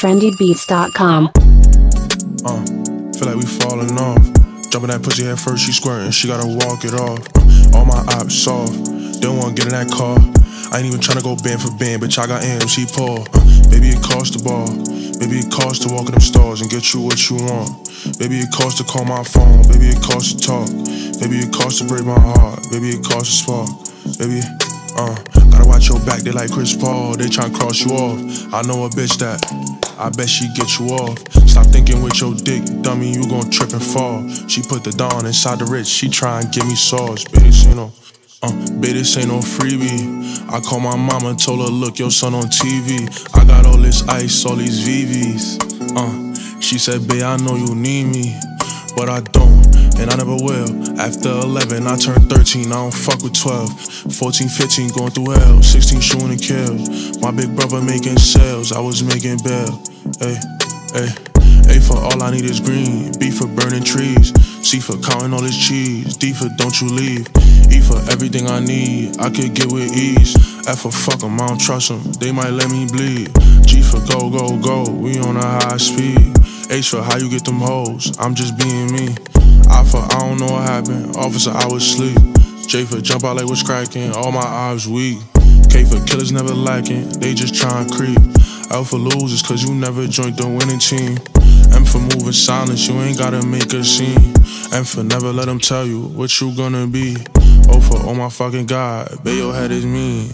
trendybeats.com. Feel like we falling off. Jumping that pussy head first, she squirting, she gotta walk it off. All my ops soft, they don't wanna get in that car. I ain't even tryna go band for band, bitch, I got AMC Paul. Baby, it costs the ball. Baby, it costs to walk in them stores and get you what you want. Baby, it costs to call my phone. Baby, it costs to talk. Baby, it costs to break my heart. Baby, it costs to spark. Baby, gotta watch your back, they like Chris Paul. They tryna cross you off. I know a bitch that I bet she get you off. Stop thinking with your dick, dummy, you gon' trip and fall. She put the dawn inside the rich, she try and give me sauce. Baby, this ain't no, baby, this ain't no freebie. I called my mama, told her, look, your son on TV. I got all this ice, all these VVs. She said, babe, I know you need me, but I don't, and I never will. After 11, I turned 13, I don't fuck with 12. 14, 15, going through hell. 16, shooting and kills. My big brother making sales, I was making bail. Ay, ay. A for all I need is green. B for burning trees. C for counting all this cheese. D for don't you leave. E for everything I need, I could get with ease. F for fuck 'em, I don't trust 'em, they might let me bleed. G for go, go, go, we on a high speed. H for how you get them hoes, I'm just being me. I for I don't know what happened, officer I was asleep. J for jump out like what's cracking, all my eyes weak. K for killers never lacking, they just trying to creep. L for losers cause you never joined the winning team. M for moving silence, you ain't gotta make a scene. M for never let them tell you what you gonna be. O for oh my fucking God, bet your head is mean.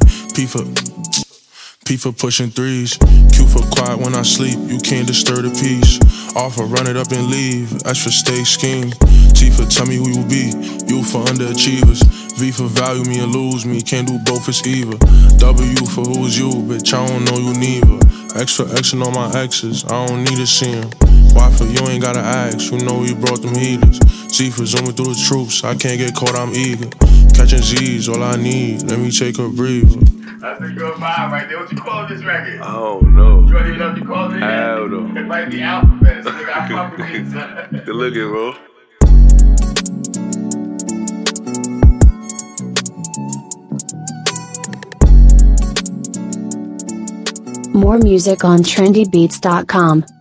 P for pushing threes. Q for quiet when I sleep, you can't disturb the peace. R for run it up and leave, S for stay scheme. T for tell me who you be, U for underachievers. V for value me and lose me, can't do both, it's either. W for who's you, bitch, I don't know you neither. X for Xing all my exes, I don't need to see them. Y for you ain't gotta ask, you know you brought them heaters. Z for zooming through the troops, I can't get caught, I'm eager. Catching Z's, all I need, let me take a breather. That's a good vibe right there. What you call this record? I don't know. You don't even know what you call it? Hell no. It might be alphabet, so nigga, I fuck with these. Good looking, bro. More music on trendybeats.com.